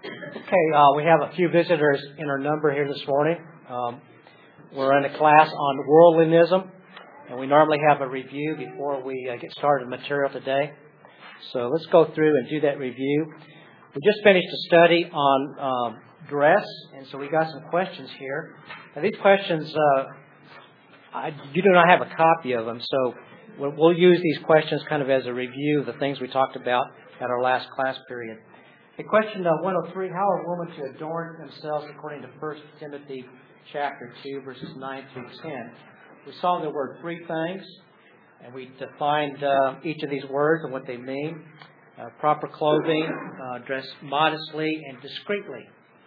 We have a few visitors in our number here this morning. We're in a class on worldlinism, and we normally have a review before we get started with material today. So let's go through and do that review. We just finished a study on dress, and so we got some questions here. Now, these questions, you do not have a copy of them, so we'll use these questions kind of as a review of the things we talked about at our last class period. Question 103, how are women to adorn themselves according to 1 Timothy chapter 2, verses 9 through 10? We saw there were three things, and we defined each of these words and what they mean. Proper clothing, dress modestly and discreetly.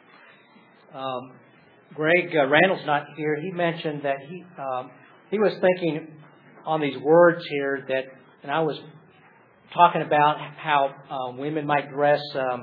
Greg Randall's not here. He mentioned that he was thinking on these words here that, and I was talking about how women might dress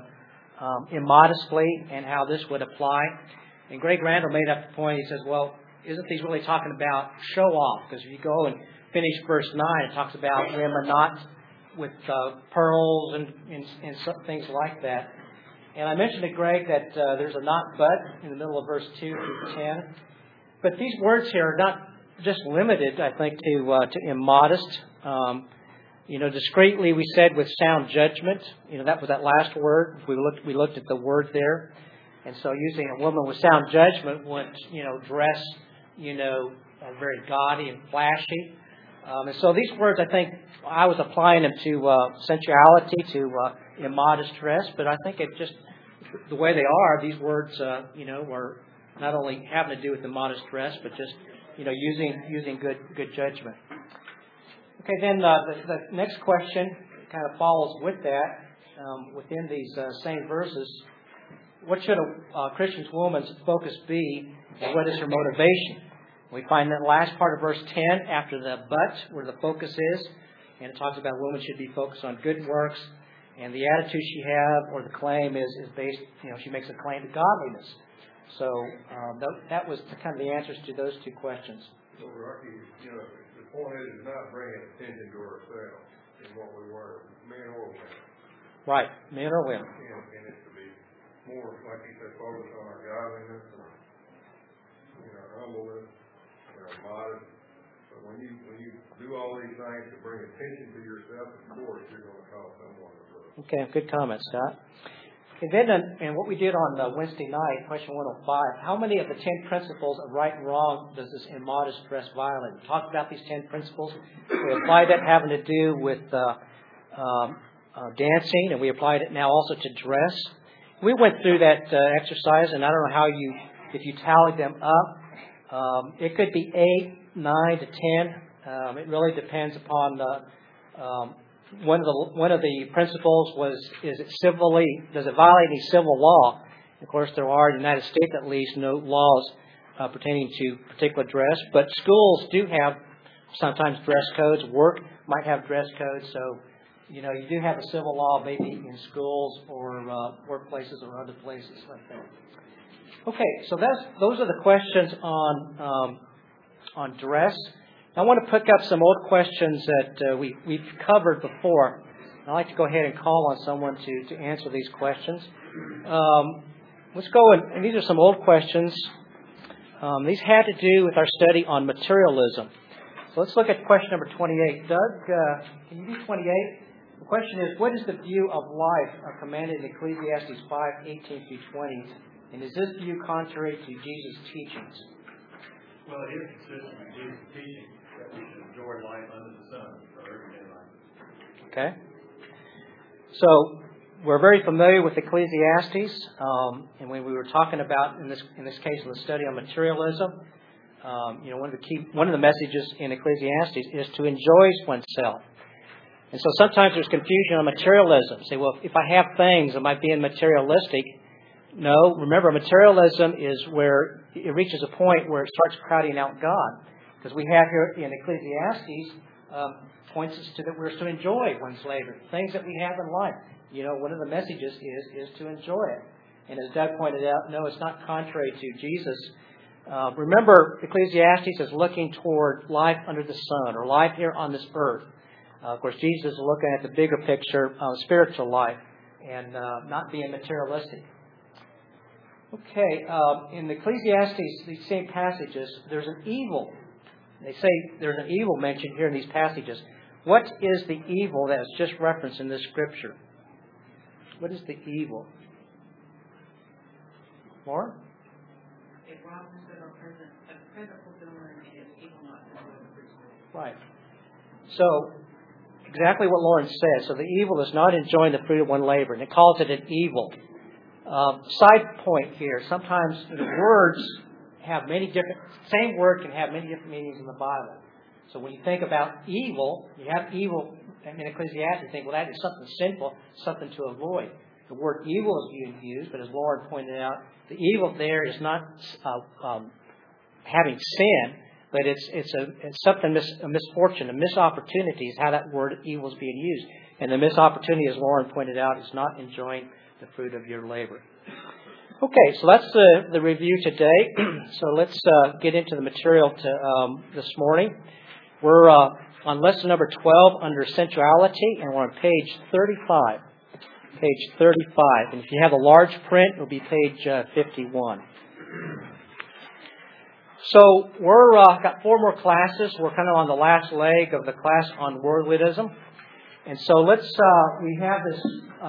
immodestly and how this would apply. And Greg Randall made up the point. He says, well, isn't these really talking about show off? Because if you go and finish verse 9, it talks about women not with pearls and some things like that. And I mentioned to Greg that there's a not but in the middle of verse 2 through 10. But these words here are not just limited, I think, to immodest. Discreetly, we said with sound judgment. That was that last word. We looked at the word there. And so using a woman with sound judgment would, dress, very gaudy and flashy. And so these words, I think, I was applying them to sensuality, to immodest dress. But I think it just, the way they are, these words, were not only having to do with immodest dress, but just, using good judgment. Okay, then the next question kind of follows with that. Within these same verses, what should a Christian woman's focus be, and what is her motivation? We find that last part of verse 10 after the but, where the focus is, and it talks about women should be focused on good works, and the attitude she has or the claim is based, she makes a claim to godliness. So that was kind of the answers to those two questions. So, Rocky, the point is not bringing attention to ourselves in what we wear, men or women. Right, men or women. And it's to be more, like you said, focused on our godliness and humbleness and our modest. But when you do all these things to bring attention to yourself, of course, you're going to cause someone to look. Okay, good comment, Scott. And then, and what we did on Wednesday night, question 105, how many of the 10 principles of right and wrong does this immodest dress violate? We talked about these 10 principles. We applied that having to do with dancing, and we applied it now also to dress. We went through that exercise, and I don't know if you tallied them up. It could be 8, 9 to 10. It really depends upon one of the principles does it violate any civil law? Of course, there are in the United States at least no laws pertaining to particular dress, but schools do have sometimes dress codes. Work might have dress codes, so you do have a civil law maybe in schools or workplaces or other places like that. Okay, so those are the questions on dress. I want to pick up some old questions that we've covered before. I'd like to go ahead and call on someone to answer these questions. Let's go, and these are some old questions. These had to do with our study on materialism. So let's look at question number 28. Doug, can you do 28? The question is, what is the view of life commanded in Ecclesiastes 5:18 through 20? And is this view contrary to Jesus' teachings? Well, it is consistent with Jesus' teachings that we should enjoy life under the sun, so everyday life. Okay. So we're very familiar with Ecclesiastes, and when we were talking about in this case of the study on materialism, one of the messages in Ecclesiastes is to enjoy oneself. And so sometimes there's confusion on materialism. Say, well, if I have things, am I being materialistic? No. Remember, materialism is where it reaches a point where it starts crowding out God. Because we have here in Ecclesiastes points us to that we're to enjoy one's labor, things that we have in life. One of the messages is to enjoy it. And as Doug pointed out, no, it's not contrary to Jesus. Remember, Ecclesiastes is looking toward life under the sun, or life here on this earth. Of course, Jesus is looking at the bigger picture of spiritual life and not being materialistic. Okay, in Ecclesiastes, these same passages, there's an evil. They say there's an evil mentioned here in these passages. What is the evil that is just referenced in this scripture? What is the evil? Lauren? It robs us of our present fulfillment, and it is evil not to do the priesthood. Right. So, exactly what Lauren said. So the evil is not enjoying the fruit of one labor, and it calls it an evil. Side point here, sometimes the words have same word can have many different meanings in the Bible. So when you think about evil, you have evil in Ecclesiastes, you think, well, that is something sinful, something to avoid. The word evil is being used, but as Lauren pointed out, the evil there is not having sin, but it's something, a misfortune, a missed opportunity is how that word evil is being used. And the missed opportunity, as Lauren pointed out, is not enjoying the fruit of your labor. Okay, so that's the review today. So let's get into the material this morning. We're on lesson number 12 under sensuality, and we're on page 35. Page 35. And if you have a large print, it'll be page 51. So we're got 4 more classes. We're kind of on the last leg of the class on worldliness. And so we have this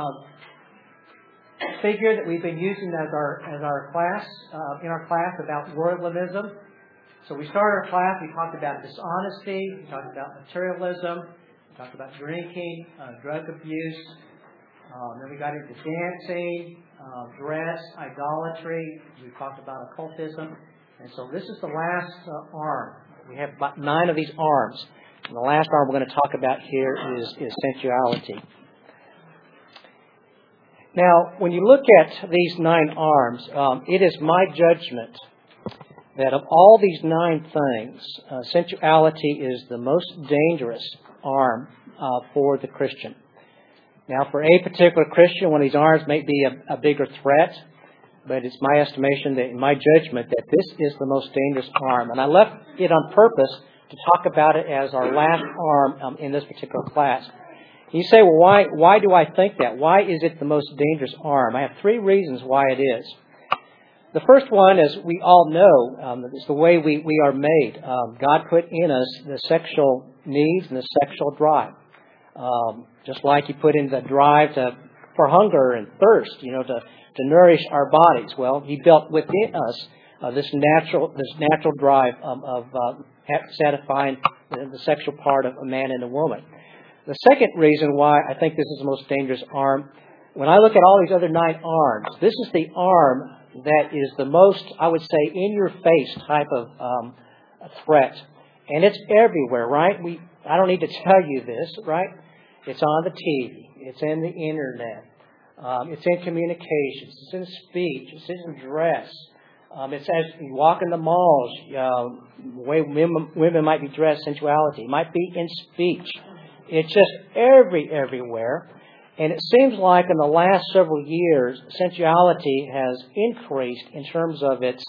figure that we've been using as our class, in our class about worldliness. So we started our class, we talked about dishonesty, we talked about materialism, we talked about drinking, drug abuse, then we got into dancing, dress, idolatry, we talked about occultism, and so this is the last arm. We have about 9 of these arms, and the last arm we're going to talk about here is sensuality. Now, when you look at these 9 arms, it is my judgment that of all these 9 things, sensuality is the most dangerous arm for the Christian. Now, for a particular Christian, one of these arms may be a bigger threat, but it's my estimation, that in my judgment, that this is the most dangerous arm. And I left it on purpose to talk about it as our last arm in this particular class. You say, well, why do I think that? Why is it the most dangerous arm? I have 3 reasons why it is. The first one, as we all know, is the way we are made. God put in us the sexual needs and the sexual drive. Just like He put in the drive for hunger and thirst, to nourish our bodies. Well, He built within us this natural drive of satisfying the sexual part of a man and a woman. The second reason why I think this is the most dangerous arm, when I look at all these other 9 arms, this is the arm that is the most, I would say, in-your-face type of threat. And it's everywhere, right? I don't need to tell you this, right? It's on the TV. It's in the Internet. It's in communications. It's in speech. It's in dress. It's as you walk in the malls, the way women might be dressed, sensuality. It might be in speech. It's just everywhere. And it seems like in the last several years, sensuality has increased in terms of its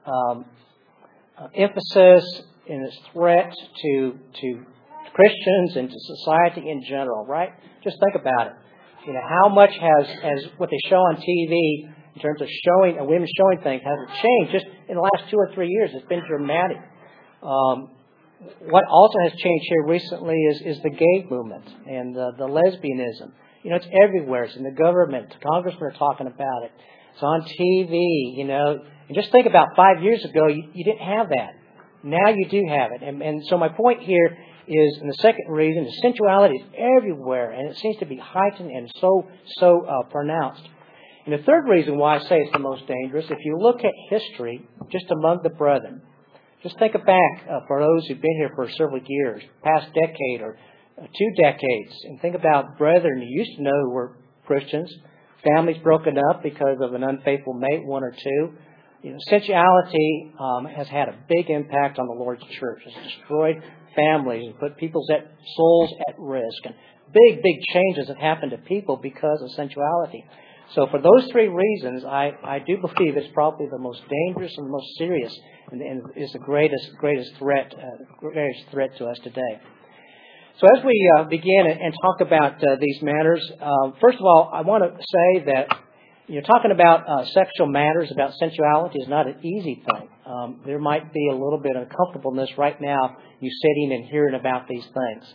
emphasis and its threat to Christians and to society in general, right? Just think about it. How much has what they show on TV in terms of showing women showing things has changed just in the last 2 or 3 years? It's been dramatic. What also has changed here recently is the gay movement and the lesbianism. It's everywhere. It's in the government. The congressmen are talking about it. It's on TV, And just think about 5 years ago, you didn't have that. Now you do have it. And so my point here is, and the second reason, is sensuality is everywhere, and it seems to be heightened and so pronounced. And the third reason why I say it's the most dangerous, if you look at history, just among the brethren, just think back for those who've been here for several years, past decade or 2 decades, and think about brethren you used to know who were Christians, families broken up because of an unfaithful mate, 1 or 2. Sensuality has had a big impact on the Lord's church. It's destroyed families and put people's souls at risk. And big changes have happened to people because of sensuality. So for those 3 reasons, I do believe it's probably the most dangerous and the most serious, and is the greatest threat to us today. So as we begin and talk about these matters, first of all, I want to say that Talking about sexual matters, about sensuality, is not an easy thing. There might be a little bit of uncomfortableness right now, you sitting and hearing about these things.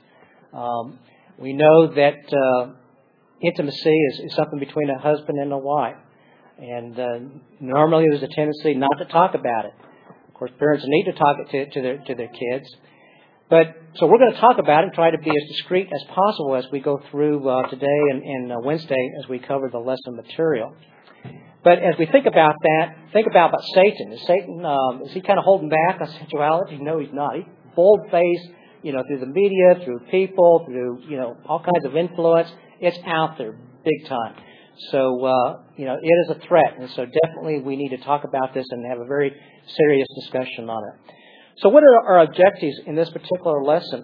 We know that intimacy is something between a husband and a wife. And normally there's a tendency not to talk about it. Of course, parents need to talk it to their kids. So we're going to talk about it and try to be as discreet as possible as we go through today and Wednesday as we cover the lesson material. But as we think about that, think about Satan. Is he kind of holding back on sensuality? No, he's not. He's bold-faced, through the media, through people, through, all kinds of influence. It's out there big time. So, it is a threat. And so definitely we need to talk about this and have a very serious discussion on it. So what are our objectives in this particular lesson?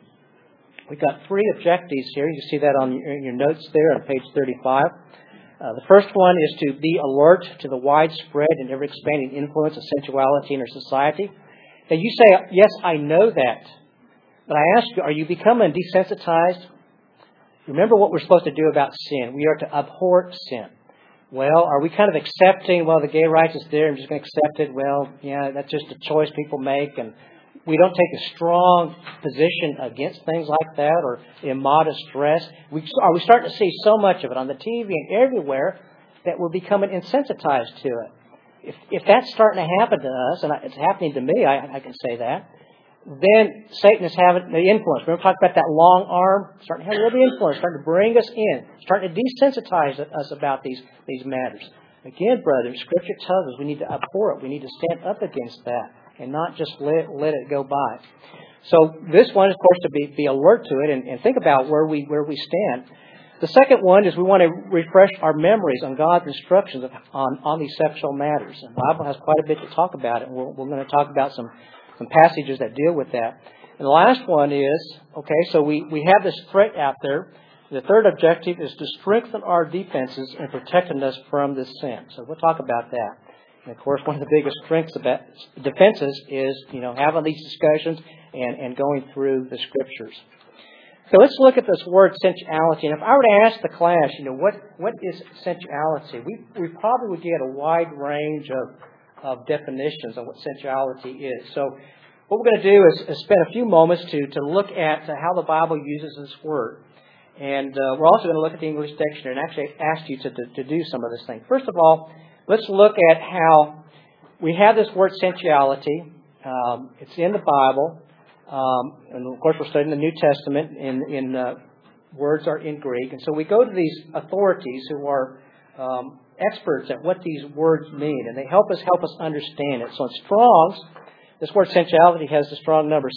We've got 3 objectives here. You see that on your notes there on page 35. The first one is to be alert to the widespread and ever-expanding influence of sensuality in our society. Now you say, yes, I know that. But I ask you, are you becoming desensitized? Remember what we're supposed to do about sin. We are to abhor sin. Well, are we kind of accepting, the gay rights is there, I'm just going to accept it. Well, yeah, that's just a choice people make. And we don't take a strong position against things like that or immodest dress. Are we starting to see so much of it on the TV and everywhere that we're becoming insensitized to it? If that's starting to happen to us, and it's happening to me, I can say that, then Satan is having the influence. Remember, we talked about that long arm? Starting to have a little influence, starting to bring us in, starting to desensitize us about these matters. Again, brothers, Scripture tells us we need to abhor it. We need to stand up against that and not just let it go by. So this one is, of course, to be alert to it and think about where we stand. The second one is we want to refresh our memories on God's instructions on these sexual matters. And the Bible has quite a bit to talk about it. We're going to talk about some passages that deal with that. And the last one is, so we have this threat out there. The third objective is to strengthen our defenses and protecting us from this sin. So we'll talk about that. And of course, one of the biggest strengths about defenses is, having these discussions and going through the Scriptures. So let's look at this word sensuality. And if I were to ask the class, what is sensuality? We probably would get a wide range of definitions on what sensuality is. So what we're going to do is spend a few moments to look at how the Bible uses this word. And we're also going to look at the English dictionary and actually ask you to do some of this thing. First of all, let's look at how we have this word sensuality. It's in the Bible. And of course, we're studying the New Testament, and words are in Greek. And so we go to these authorities who are experts at what these words mean, and they help us understand it. So in Strong's, this word sensuality has the strong number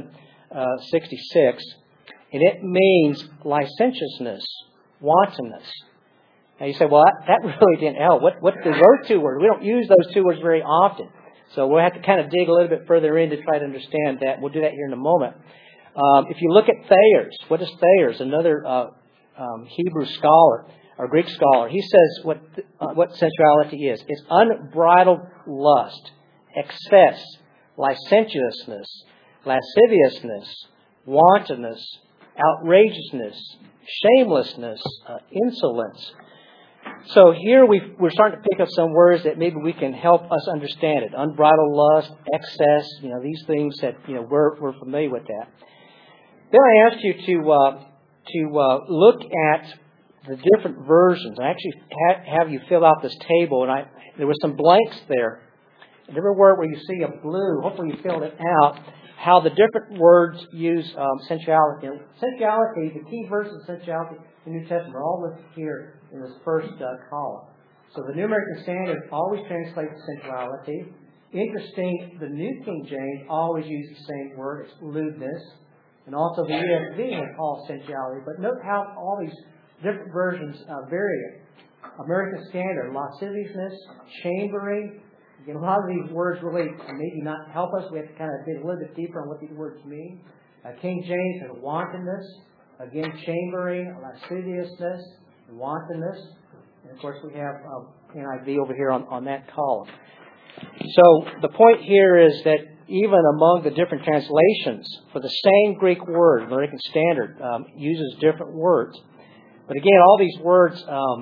766, and it means licentiousness, wantonness. Now you say, well, that really didn't help. What do those 2 words? We don't use those 2 words very often. So we'll have to kind of dig a little bit further in to try to understand that. We'll do that here in a moment. If you look at Thayer's, what is Thayer's? Another Hebrew scholar or Greek scholar. He says what sensuality is. It's unbridled lust, excess, licentiousness, lasciviousness, wantonness, outrageousness, shamelessness, insolence. So here we're starting to pick up some words that maybe we can help us understand it. Unbridled lust, excess, these things that, we're familiar with that. Then I asked you to look at the different versions. I actually have you fill out this table, and there were some blanks there. And every word where you see a blue, hopefully you filled it out, how the different words use sensuality. And sensuality, the key verses of sensuality in the New Testament are all listed here in this first column. So the New American Standard always translates sensuality. Interesting, the New King James always uses the same word. It's lewdness. And also the ESV has all sensuality. But note how all these different versions vary it. American Standard, lasciviousness, chambering. Again, a lot of these words really maybe not help us. We have to kind of dig a little bit deeper on what these words mean. King James has wantonness. Again, chambering, lasciviousness, wantonness. And of course, we have NIV over here on that column. So the point here is that even among the different translations, for the same Greek word, American Standard uses different words. But again, all these words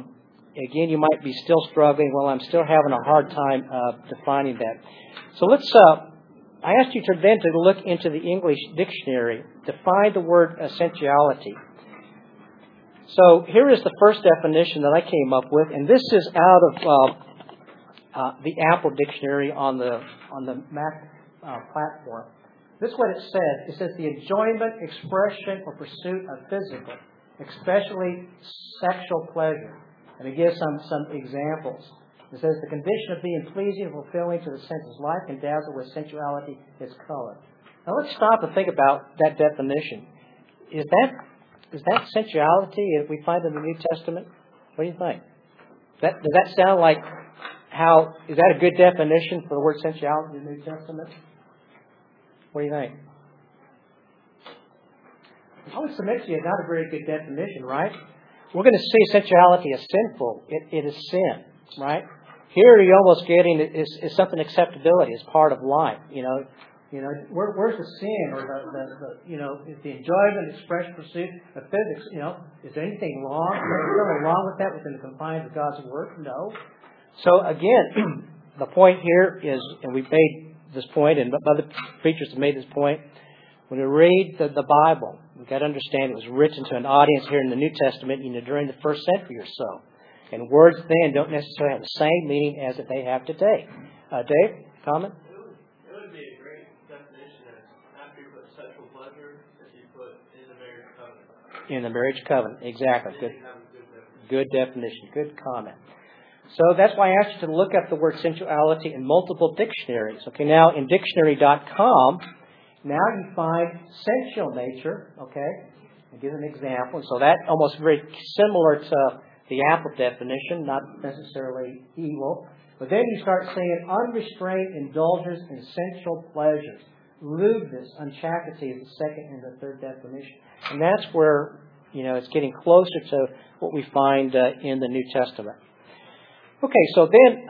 again, you might be still struggling. Well, I'm still having a hard time defining that. So let's. I asked you to look into the English dictionary to find the word sensuality. So here is the first definition that I came up with, and this is out of the Apple Dictionary on the Mac platform. This is what it says. It says the enjoyment, expression, or pursuit of physical, especially sexual pleasure. And it gives some examples. It says the condition of being pleasing and fulfilling to the senses, life and dazzle with sensuality is color. Now let's stop and think about that definition. Is that sensuality that we find in the New Testament? What do you think? Does that sound like is that a good definition for the word sensuality in the New Testament? What do you think? I would submit to you, not a very good definition, right? We're going to see sensuality as sinful. It is sin, right? Here you're almost getting is something acceptability as part of life. Where's the sin or the enjoyment, expression, pursuit of physics? Is there anything wrong? Is there something wrong with that within the confines of God's Word? No. So again, the point here is, and we've made this point, and other preachers have made this point. When we read the Bible, we've got to understand it was written to an audience here in the New Testament, during the first century or so. And words then don't necessarily have the same meaning as that they have today. Dave, comment? It would be a great definition as after you put sexual pleasure, that you put in the marriage covenant. In the marriage covenant, exactly. Good definition. Good comment. So that's why I asked you to look up the word sensuality in multiple dictionaries. Okay, now in dictionary.com, now you find sensual nature. Okay, I'll give an example. So that almost very similar to the Apple definition, not necessarily evil. But then you start saying unrestrained indulgence in sensual pleasures. Lewdness, unchastity is the second and the third definition. And that's where, it's getting closer to what we find in the New Testament. Okay, so then,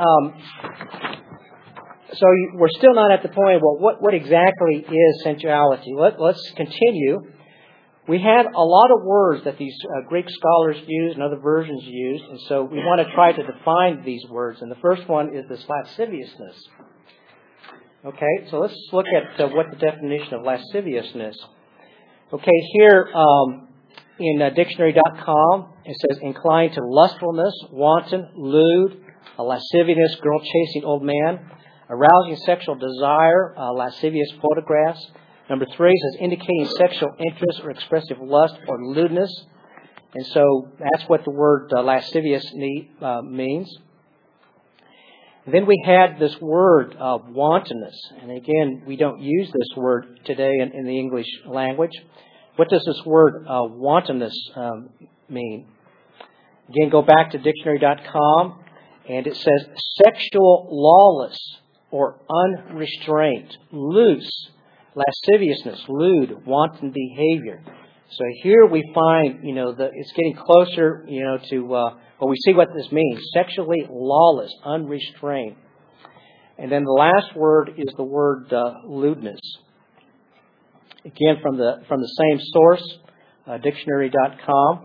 we're still not at the point, well, what exactly is sensuality? Let's continue. We had a lot of words that these Greek scholars used and other versions used, and so we want to try to define these words. And the first one is this lasciviousness. Okay, so let's look at what the definition of lasciviousness. Okay, here in dictionary.com, it says inclined to lustfulness, wanton, lewd, a lascivious, girl chasing old man, arousing sexual desire, lascivious photographs. Number 3 says indicating sexual interest or expressive lust or lewdness. And so that's what the word lascivious means. And then we had this word wantonness. And again, we don't use this word today in the English language. What does this word wantonness mean? Again, go back to dictionary.com, and it says sexual lawless or unrestrained, loose, lasciviousness, lewd, wanton behavior. So here we find, it's getting closer, to, we see what this means. Sexually lawless, unrestrained. And then the last word is the word lewdness. Again, from the same source, dictionary.com.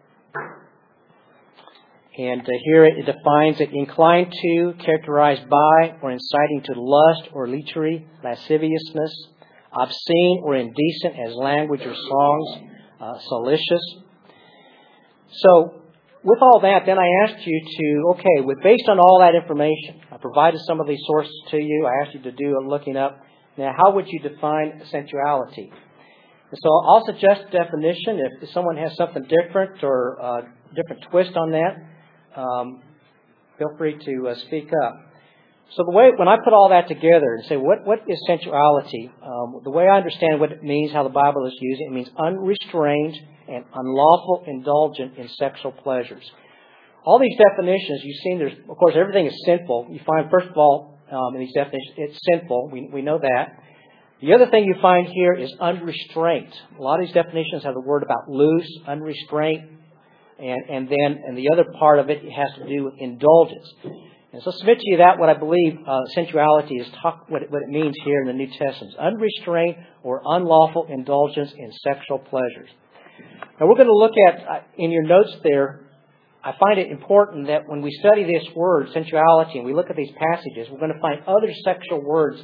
And here it defines it: inclined to, characterized by, or inciting to lust or lechery, lasciviousness, obscene or indecent as language or songs, salacious. So, with all that, then I asked you to, based on all that information, I provided some of these sources to you. I asked you to do a looking up. Now, how would you define sensuality? And so I'll suggest a definition. If someone has something different or a different twist on that, feel free to speak up. So when I put all that together and say, what is sensuality? The way I understand what it means, how the Bible is using it, means unrestrained and unlawful indulgent in sexual pleasures. All these definitions, you've seen, of course, everything is sinful. You find, first of all, in these definitions, it's sinful. We know that. The other thing you find here is unrestrained. A lot of these definitions have the word about loose, unrestrained, and the other part of it has to do with indulgence. And so I submit to you that what I believe sensuality is what it means here in the New Testament. Unrestrained or unlawful indulgence in sexual pleasures. Now we're going to look at, in your notes there, I find it important that when we study this word, sensuality, and we look at these passages, we're going to find other sexual words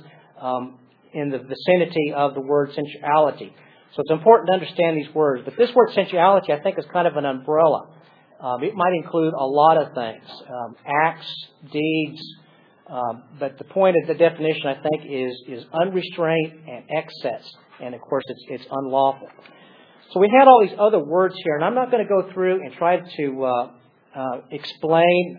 in the vicinity of the word sensuality. So it's important to understand these words. But this word sensuality, I think, is kind of an umbrella. It might include a lot of things, acts, deeds, but the point of the definition, I think, is unrestrained and excess. And, of course, it's unlawful. So we had all these other words here, and I'm not going to go through and try to explain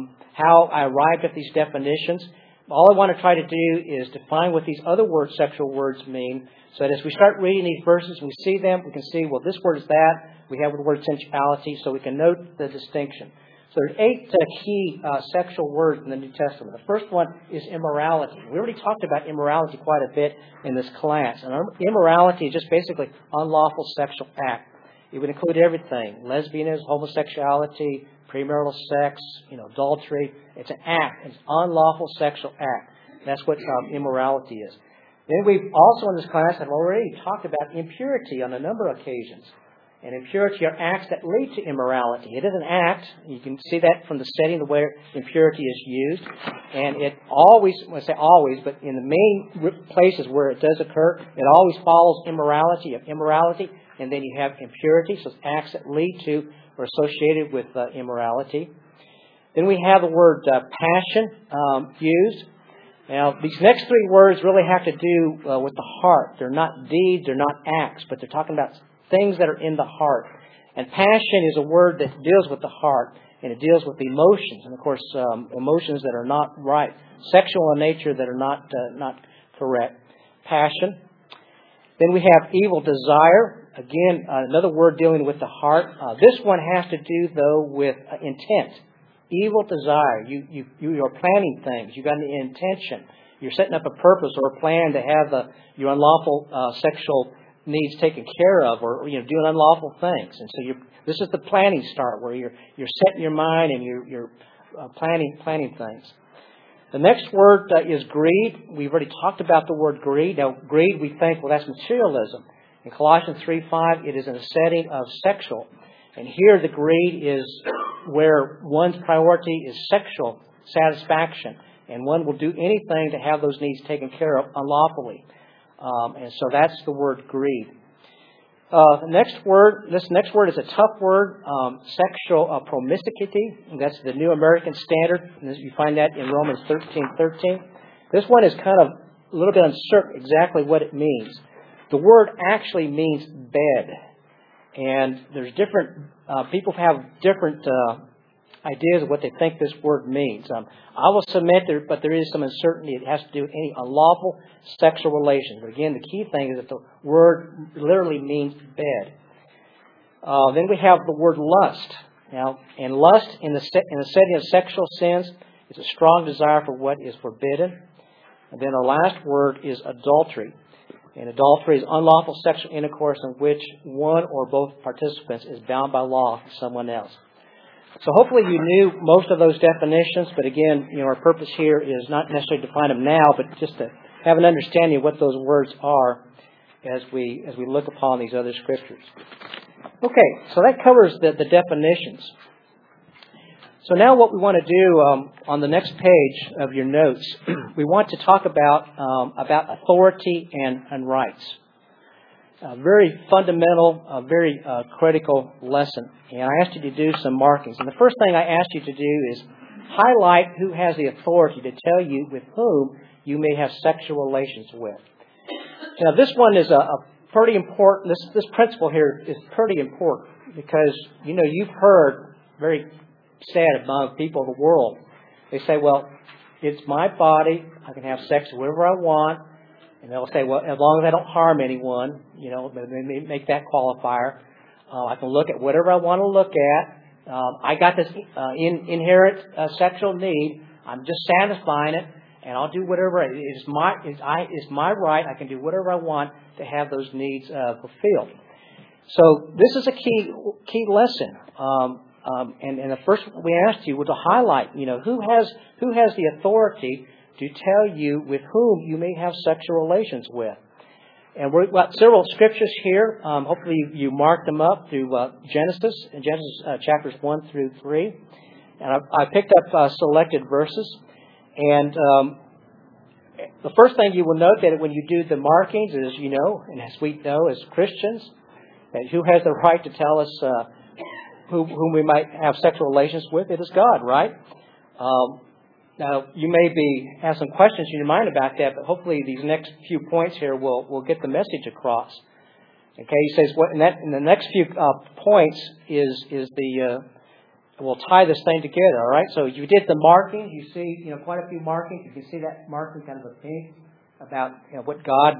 how I arrived at these definitions. All I want to try to do is define what these other words, sexual words, mean, so that as we start reading these verses and we see them, we can see, well, this word is that. We have the word sensuality, so we can note the distinction. So there's 8 key sexual words in the New Testament. The first one is immorality. We already talked about immorality quite a bit in this class. And immorality is just basically unlawful sexual act. It would include everything: lesbianism, homosexuality, premarital sex, adultery. It's an act. It's an unlawful sexual act. That's what immorality is. Then we've also in this class have already talked about impurity on a number of occasions. And impurity are acts that lead to immorality. It is an act. You can see that from the setting of where impurity is used. And it always, I say always, but in the main places where it does occur, it always follows immorality. And then you have impurity, so it's acts that lead to or associated with immorality. Then we have the word passion used. Now, these next 3 words really have to do with the heart. They're not deeds, they're not acts, but they're talking about things that are in the heart. And passion is a word that deals with the heart, and it deals with emotions. And, of course, emotions that are not right, sexual in nature that are not correct. Passion. Then we have evil desire. Again, another word dealing with the heart. This one has to do, though, with intent. Evil desire. You are planning things. You've got an intention. You're setting up a purpose or a plan to have your unlawful sexual needs taken care of, or doing unlawful things. And so this is the planning start, where you're setting your mind and you're planning things. The next word is greed. We've already talked about the word greed. Now, greed, we think, well, that's materialism. In Colossians 3:5, it is in a setting of sexual. And here the greed is where one's priority is sexual satisfaction. And one will do anything to have those needs taken care of unlawfully. And so that's the word greed. This next word is a tough word, sexual promiscuity. That's the New American Standard. You find that in Romans 13:13. This one is kind of a little bit uncertain exactly what it means. The word actually means bed. And there's different, people have different ideas of what they think this word means. I will submit but there is some uncertainty. It has to do with any unlawful sexual relations. But again, the key thing is that the word literally means bed. Then we have the word lust. Now, and lust in the setting of sexual sins is a strong desire for what is forbidden. And then the last word is adultery. And adultery is unlawful sexual intercourse in which one or both participants is bound by law to someone else. So hopefully you knew most of those definitions, but again, our purpose here is not necessarily to find them now, but just to have an understanding of what those words are as we look upon these other scriptures. Okay, so that covers the definitions. So now what we want to do on the next page of your notes, we want to talk about authority and rights. A very fundamental, very critical lesson. And I asked you to do some markings. And the first thing I asked you to do is highlight who has the authority to tell you with whom you may have sexual relations with. Now, this one is a pretty important, this principle here is pretty important because, you've heard very sad among people of the world. They say, well, it's my body. I can have sex wherever I want. And they'll say, well, as long as I don't harm anyone, they make that qualifier. I can look at whatever I want to look at. I got this inherent sexual need. I'm just satisfying it, and I'll do whatever. It's my right. I can do whatever I want to have those needs fulfilled. So this is a key lesson. And the first we asked you was to highlight, who has the authority to tell you with whom you may have sexual relations with. And we've got several scriptures here. Hopefully you marked them up through Genesis chapters 1 through 3. And I picked up selected verses. And the first thing you will note that when you do the markings is, you know, and as we know as Christians, that who has the right to tell us whom we might have sexual relations with? It is God, right? Now, you may have some questions in your mind about that, but hopefully these next few points here will get the message across. Okay, he says, in the next few points we'll tie this thing together, all right? So you did the markings. You see, you know, quite a few markings. You can see that marking kind of a pink about, you know, what God,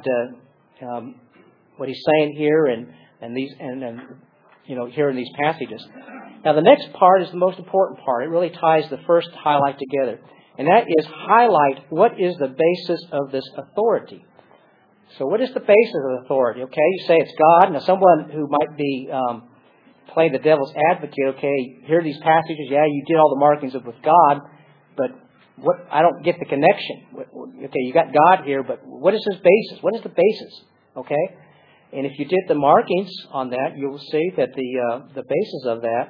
what He's saying here, and these, and you know, here in these passages. Now, the next part is the most important part. It really ties the first highlight together, and that is highlight what is the basis of this authority. So, what is the basis of authority? Okay, you say it's God. Now, someone who might be playing the devil's advocate, okay, here are these passages, yeah, you did all the markings with God, but I don't get the connection. Okay, you got God here, but what is His basis? What is the basis? Okay, and if you did the markings on that, you will see that the basis of that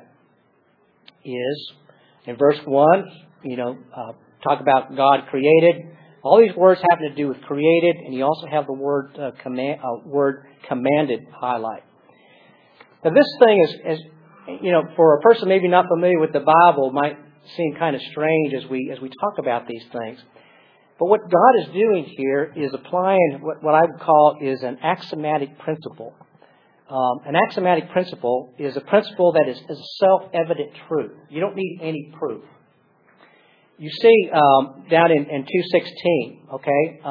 is in verse 1. You know, talk about God created. All these words have to do with created, and you also have the word commanded highlight. Now, this thing is, you know, for a person maybe not familiar with the Bible, might seem kind of strange as we talk about these things. But what God is doing here is applying what I would call is an axiomatic principle. An axiomatic principle is a principle that is a self-evident truth. You don't need any proof. You see down in 2:16, okay,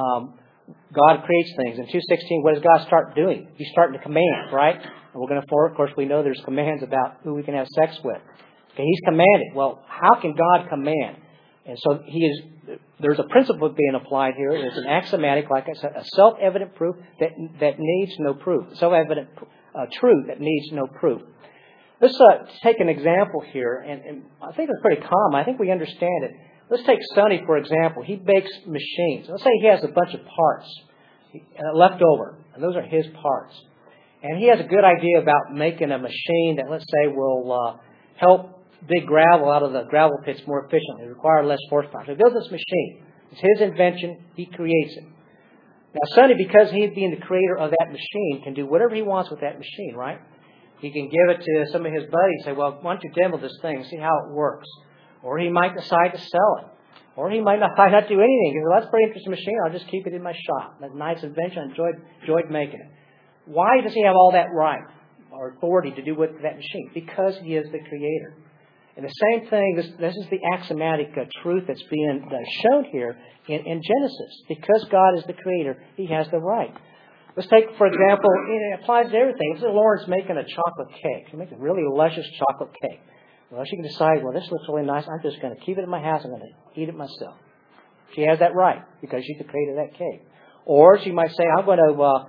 God creates things. In 2:16, what does God start doing? He's starting to command, right? And we're going to, of course, we know there's commands about who we can have sex with. Okay, He's commanded. Well, how can God command? And so there's a principle being applied here. It's an axiomatic, like I said, a self-evident proof that needs no proof. Self-evident truth that needs no proof. Let's take an example here, and I think it's pretty common. I think we understand it. Let's take Sonny, for example. He bakes machines. Let's say he has a bunch of parts left over, and those are his parts. And he has a good idea about making a machine that, let's say, will help dig gravel out of the gravel pits more efficiently, require less horsepower. So he builds this machine. It's his invention. He creates it. Now, Sonny, because he being the creator of that machine, can do whatever he wants with that machine, right? He can give it to some of his buddies and say, well, why don't you demo this thing and see how it works? Or he might decide to sell it. Or he might not do anything. He says, well, that's a pretty interesting machine. I'll just keep it in my shop. That's a nice invention. I enjoyed making it. Why does he have all that right or authority to do with that machine? Because he is the creator. And the same thing, this is the axiomatic truth that's being shown here in Genesis. Because God is the creator, He has the right. Let's take, for example, it applies to everything. Let's say Lauren's making a chocolate cake. She's making a really luscious chocolate cake. Well, she can decide, well, this looks really nice. I'm just going to keep it in my house. I'm going to eat it myself. She has that right because she's the creator of that cake. Or she might say, I'm going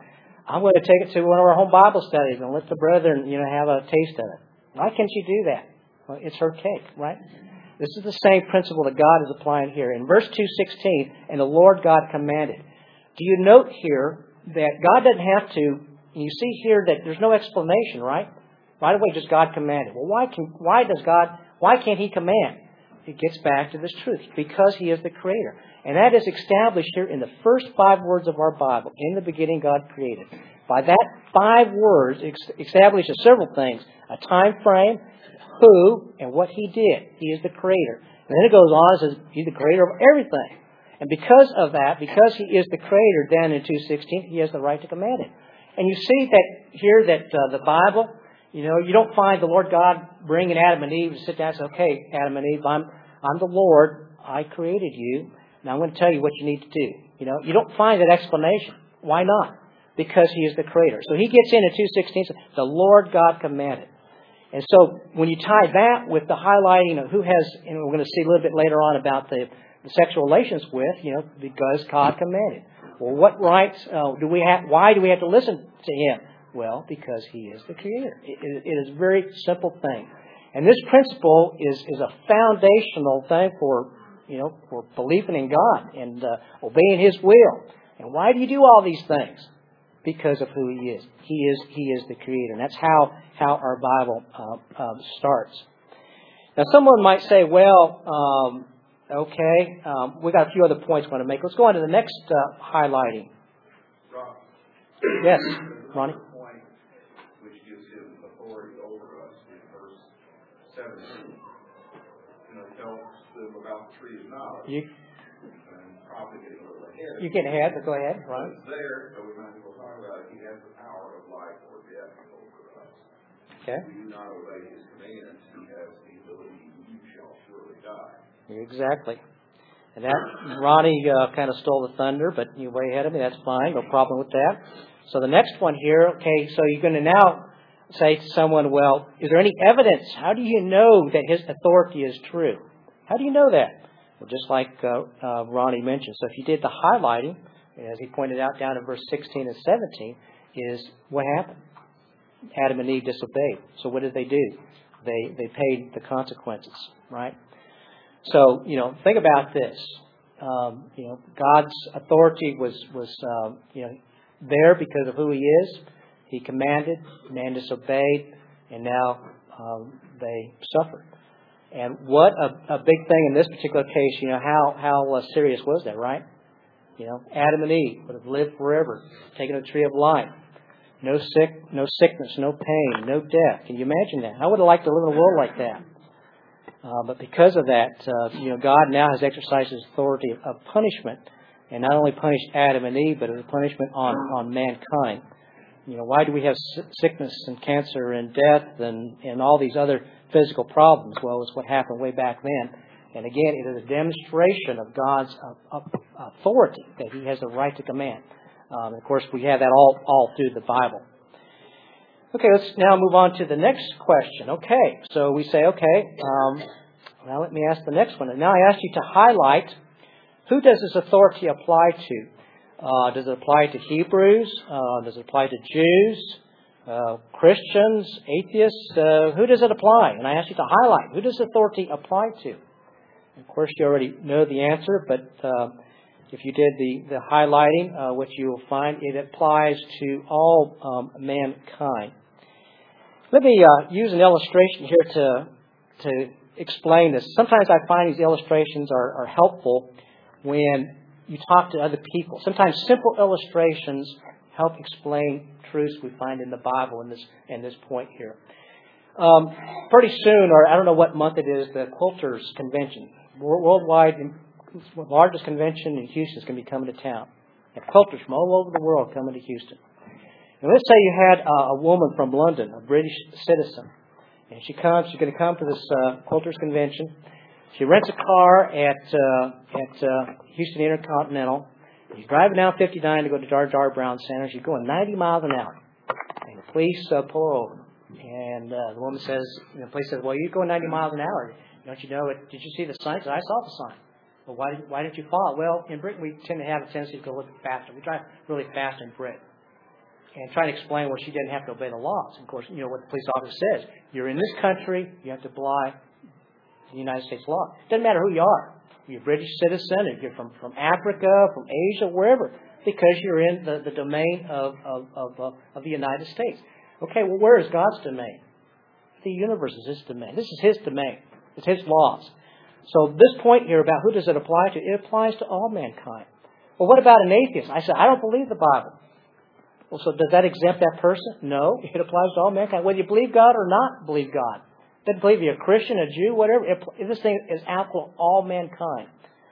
to take it to one of our home Bible studies and let the brethren, have a taste of it. Why can't she do that? Well, it's her cake, right? This is the same principle that God is applying here. In verse 2:16, and the Lord God commanded. Do you note here that God doesn't have to, you see here that there's no explanation, right? Right away, just God commanded. Well, why can't He command? It gets back to this truth. Because He is the creator. And that is established here in the first 5 words of our Bible. In the beginning, God created. By that 5 words, it establishes several things. A time frame, who, and what He did. He is the creator. And then it goes on and says, He's the creator of everything. And because of that, because He is the creator, then in 2:16, He has the right to command it. And you see that here that the Bible, you don't find the Lord God bringing Adam and Eve to sit down and say, okay, Adam and Eve, I'm the Lord. I created you. Now I'm going to tell you what you need to do. You don't find that explanation. Why not? Because He is the creator. So He gets in at 2:16, says, the Lord God commanded. And so when you tie that with the highlighting of who has, and we're going to see a little bit later on about the sexual relations with, because God commanded. Well, what rights do we have? Why do we have to listen to Him? Well, because He is the creator. It is a very simple thing. And this principle is a foundational thing for believing in God and obeying His will. And why do you do all these things? because of who He is. He is the Creator. And that's how our Bible starts. Now, someone might say, well, okay, we got a few other points we want to make. Let's go on to the next highlighting. Rob, Yes, Ronnie? Point which gives Him authority over us in verse 17. Tells them about the tree of knowledge. And probably getting a little ahead. You get ahead, but go ahead, Ronnie. It's there, so we might as well talk about it. He has the power of life or death over us. Okay. If you do not obey His commands, He has the ability, you shall surely die. Exactly. And that, Ronnie kind of stole the thunder, but you're way ahead of me. That's fine. No problem with that. So the next one here, okay, so you're going to now say to someone, well, is there any evidence? How do you know that His authority is true? How do you know that? Well, just like Ronnie mentioned. So if you did the highlighting, as he pointed out down in verse 16 and 17, is what happened? Adam and Eve disobeyed. So what did they do? They paid the consequences, right? So, think about this. God's authority was there because of who He is. He commanded, man disobeyed, and now they suffered. And what a big thing in this particular case, how serious was that, right? Adam and Eve would have lived forever, taken the tree of life. No sickness, no pain, no death. Can you imagine that? I would have liked to live in a world like that. But because of that, God now has exercised His authority of punishment, and not only punished Adam and Eve, but as a punishment on mankind. Why do we have sickness and cancer and death and all these other physical problems? Well, it's what happened way back then. And again, it is a demonstration of God's authority, that He has the right to command. And of course, we have that all through the Bible. Okay, let's now move on to the next question. Okay, so we say, now let me ask the next one. Now I ask you to highlight, who does this authority apply to? Does it apply to Hebrews? Does it apply to Jews? Christians? Atheists? Who does it apply? And I ask you to highlight, who does authority apply to? Of course, you already know the answer, but if you did the highlighting, what you will find, it applies to all mankind. Let me use an illustration here to explain this. Sometimes I find these illustrations are helpful when you talk to other people. Sometimes simple illustrations help explain truths we find in the Bible in this point here. Pretty soon, or I don't know what month it is, the Quilters Convention, worldwide, largest convention in Houston, is going to be coming to town. And quilters from all over the world coming to Houston. And let's say you had a woman from London, a British citizen, and she's going to come to this Quilters Convention. She rents a car at Houston Intercontinental. She's driving down 59 to go to Jar Brown Center. She's going 90 miles an hour. And the police pull her over. And the woman says, the police says, well, you're going 90 miles an hour. Don't you know it? Did you see the sign? I saw the sign. Well, why didn't you follow it? Well, in Britain, we tend to have a tendency to go a little bit faster. We drive really fast in Britain. And trying to explain where she didn't have to obey the laws. Of course, what the police officer says. You're in this country, you have to apply the United States law. It doesn't matter who you are. You're a British citizen, if you're from Africa, from Asia, wherever, because you're in the domain of the United States. Okay, well, where is God's domain? The universe is His domain. This is His domain. It's His laws. So this point here about who does it apply to, it applies to all mankind. Well, what about an atheist? I said, I don't believe the Bible. Well, so does that exempt that person? No, it applies to all mankind. Whether you believe God or not believe God. Doesn't believe you're a Christian, a Jew, whatever. This thing is applicable to all mankind.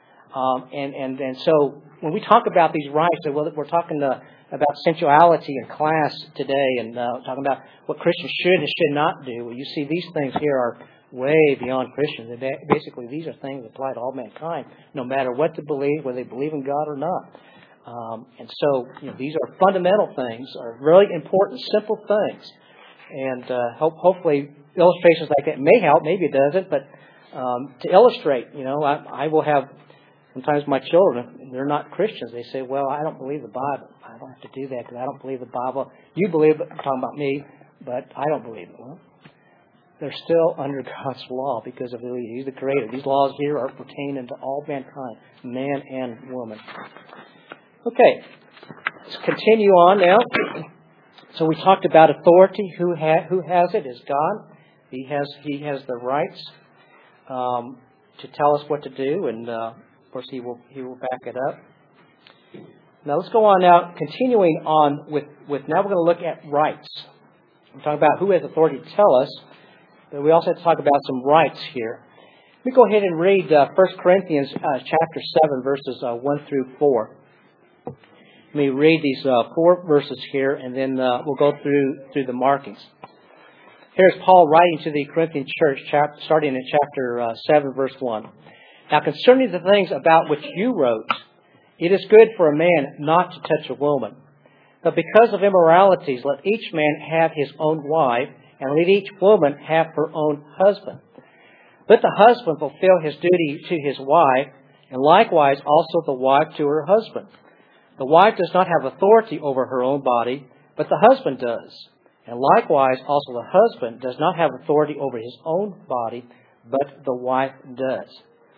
And so when we talk about these rights, well, we're talking about sensuality and class today, and talking about what Christians should and should not do. Well, you see, these things here are way beyond Christians. Basically, these are things that apply to all mankind, no matter what they believe, whether they believe in God or not. And so, these are fundamental things, are really important, simple things. And hopefully illustrations like that may help. Maybe it doesn't, but to illustrate, I will have sometimes my children, they're not Christians. They say, well, I don't believe the Bible. I don't have to do that because I don't believe the Bible. You believe it, I'm talking about me, but I don't believe it. Well, they're still under God's law because of who He is. He's the Creator. These laws here are pertaining to all mankind, man and woman. Okay, let's continue on now. So we talked about authority. Who has it is God. He has the rights to tell us what to do, and of course He will back it up. Now let's go on now. Continuing on with now we're going to look at rights. We're talking about who has authority to tell us, but we also have to talk about some rights here. Let me go ahead and read 1 Corinthians chapter 7, verses 1 through 4. Let me read these 4 verses here, and then we'll go through the markings. Here's Paul writing to the Corinthian church, starting in chapter 7, verse 1. Now concerning the things about which you wrote, it is good for a man not to touch a woman. But because of immoralities, let each man have his own wife, and let each woman have her own husband. Let the husband fulfill his duty to his wife, and likewise also the wife to her husband. The wife does not have authority over her own body, but the husband does. And likewise also the husband does not have authority over his own body, but the wife does.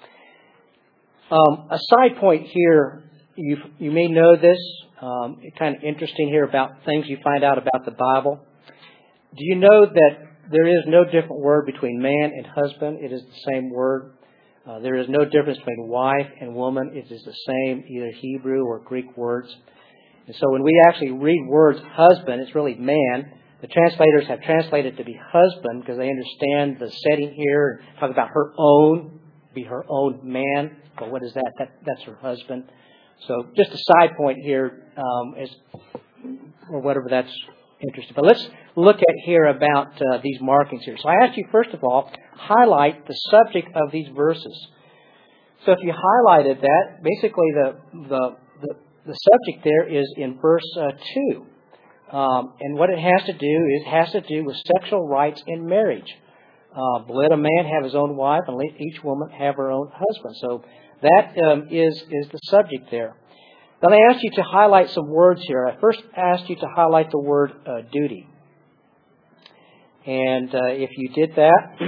A side point here, you may know this. It's kind of interesting here about things you find out about the Bible. Do you know that there is no different word between man and husband? It is the same word. There is no difference between wife and woman. It is the same, either Hebrew or Greek words. And so when we actually read words husband, it's really man. The translators have translated to be husband because they understand the setting here. Talk about her own, be her own man. But what is that? That's her husband. So just a side point here, or whatever that's interesting. But let's look at here about these markings here. So I asked you, first of all, highlight the subject of these verses. So if you highlighted that, basically the subject there is in verse 2. And what it has to do with sexual rights in marriage. Let a man have his own wife, and let each woman have her own husband. So that is the subject there. Then I asked you to highlight some words here. I first asked you to highlight the word duty. And if you did that,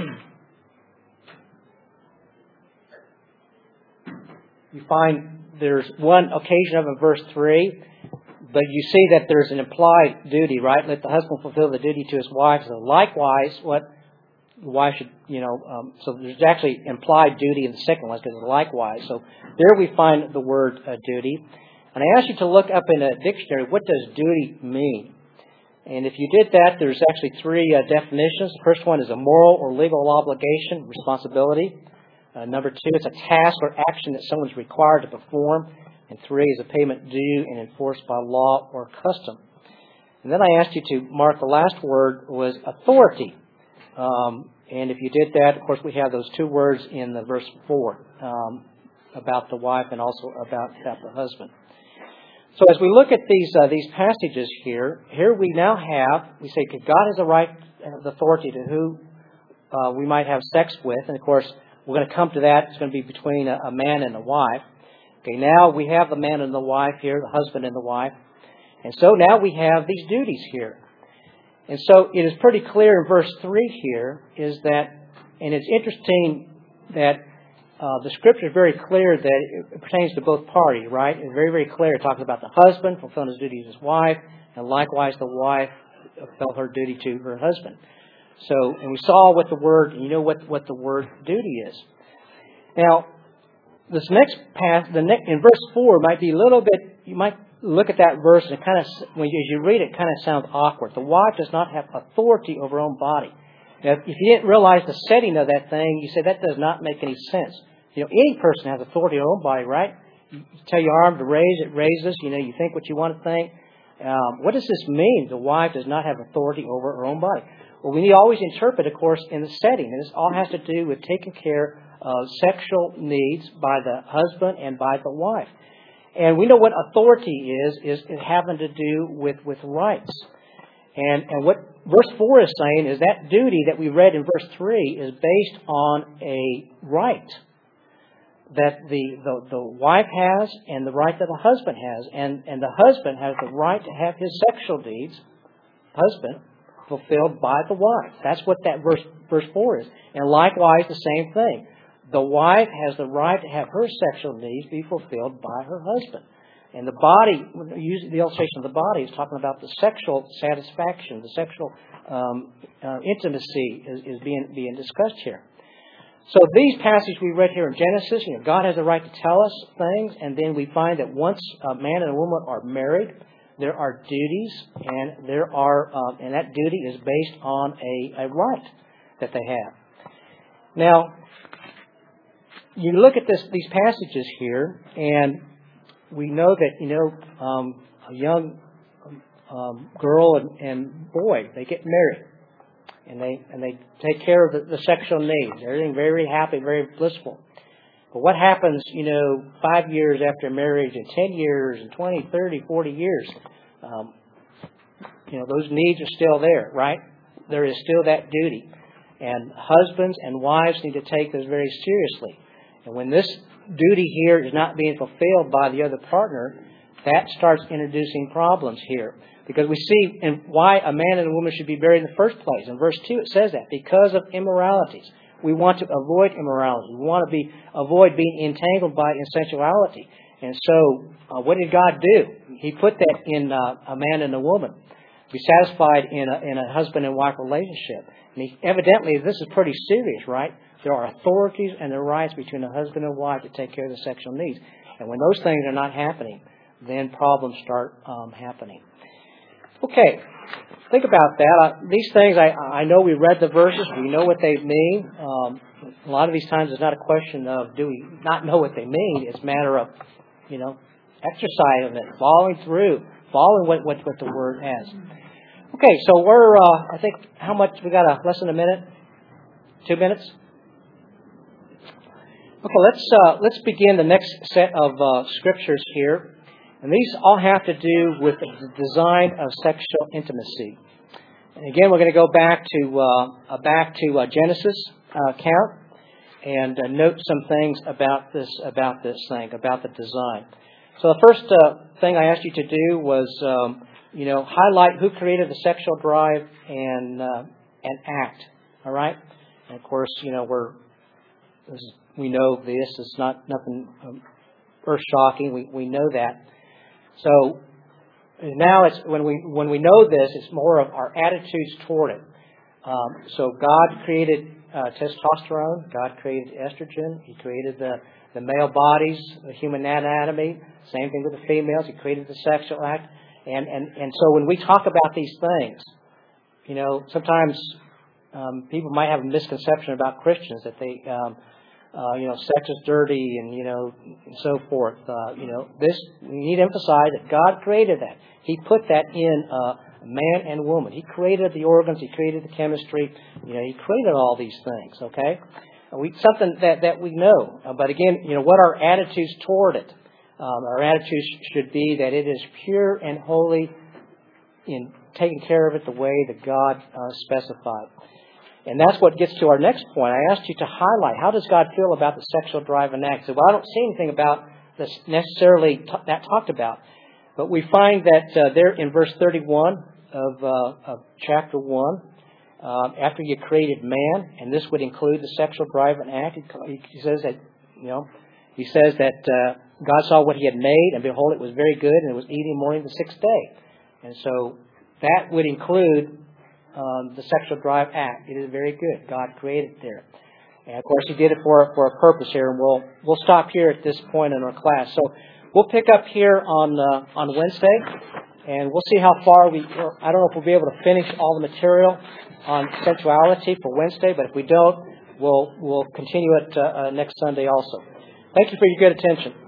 you find there's one occasion of in verse 3, but you see that there's an implied duty, right? Let the husband fulfill the duty to his wife. So likewise, what the wife should, so there's actually implied duty in the second one because it's likewise. So there we find the word duty. And I asked you to look up in a dictionary, what does duty mean? And if you did that, there's actually 3 definitions. The first one is a moral or legal obligation, responsibility. Number 2, it's a task or action that someone's required to perform. And 3 is a payment due and enforced by law or custom. And then I asked you to mark the last word was authority. And if you did that, of course, we have those 2 words in the verse 4 about the wife and also about the husband. So as we look at these passages here we now have, we say God has the right and authority to who we might have sex with. And of course, we're going to come to that. It's going to be between a man and a wife. Okay, now we have the man and the wife here, the husband and the wife. And so now we have these duties here. And so it is pretty clear in verse 3 here is that, and it's interesting that the Scripture is very clear that it pertains to both parties, right? It's very, very clear. It talks about the husband fulfilling his duty to his wife, and likewise the wife fulfilled her duty to her husband. So, and we saw what the word, you know what the word duty is. Now, this next in verse 4 might be a little bit, you might look at that verse and as you read it, kind of sounds awkward. The wife does not have authority over her own body. Now, if you didn't realize the setting of that thing, you say that does not make any sense. Any person has authority over their own body, right? You tell your arm to raise, it raises. You think what you want to think. What does this mean? The wife does not have authority over her own body. Well, we need to always interpret, of course, in the setting. And this all has to do with taking care of sexual needs by the husband and by the wife. And we know what authority is having to do with rights. And what verse 4 is saying is that duty that we read in verse 3 is based on a right that the wife has and the right that the husband has. And the husband has the right to have his sexual needs, husband, fulfilled by the wife. That's what that verse 4 is. And likewise, the same thing. The wife has the right to have her sexual needs be fulfilled by her husband. And the body, using the illustration of the body, is talking about the sexual satisfaction, the sexual intimacy is being discussed here. So these passages we read here in Genesis, God has a right to tell us things, and then we find that once a man and a woman are married, there are duties, and and that duty is based on a right that they have. Now, you look at these passages here, and we know that a young girl and boy, they get married. And they take care of the sexual needs. Everything very happy, very blissful. But what happens, 5 years after marriage, and 10 years, and 20, 30, 40 years? Those needs are still there, right? There is still that duty. And husbands and wives need to take this very seriously. And when this duty here is not being fulfilled by the other partner, that starts introducing problems here. Because we see why a man and a woman should be married in the first place. In verse 2 it says that. Because of immoralities. We want to avoid immorality. We want to avoid being entangled by sensuality. And so, what did God do? He put that in a man and a woman. Be satisfied in a husband and wife relationship. And evidently, this is pretty serious, right? There are authorities and there are rights between a husband and wife to take care of the sexual needs. And when those things are not happening, then problems start happening. Okay, think about that. These things, I know we read the verses. We know what they mean. A lot of these times it's not a question of do we not know what they mean. It's a matter of, exercising it, following what the Word has. Okay, so we're, I think, how much? We got less than a minute? 2 minutes? Okay, let's begin the next set of scriptures here. And these all have to do with the design of sexual intimacy. And again, we're going to go back to Genesis account and note some things about the design. So the first thing I asked you to do was, highlight who created the sexual drive and act. All right, and of course, we know this. It's not nothing earth shocking. We know that. So now it's when we know this, it's more of our attitudes toward it. So God created testosterone. God created estrogen. He created the male bodies, the human anatomy. Same thing with the females. He created the sexual act. And so when we talk about these things, sometimes people might have a misconception about Christians that they sex is dirty and so forth. This, we need to emphasize that God created that. He put that in man and woman. He created the organs. He created the chemistry. He created all these things, okay? Something that we know. But again, what our attitudes toward it? Our attitudes should be that it is pure and holy in taking care of it the way that God specified. And that's what gets to our next point. I asked you to highlight, how does God feel about the sexual drive and act? So, I don't see anything about this necessarily that talked about. But we find that there in verse 31 of chapter 1, after you created man, and this would include the sexual drive and act, he says that God saw what he had made, and behold, it was very good, and it was evening, morning, the sixth day. And so that would include the sexual drive act. It is very good. God created it there. And of course, he did it for a purpose here, and we'll stop here at this point in our class. So we'll pick up here on Wednesday, and we'll see how far I don't know if we'll be able to finish all the material on sensuality for Wednesday, but if we don't, we'll continue it next Sunday also. Thank you for your good attention.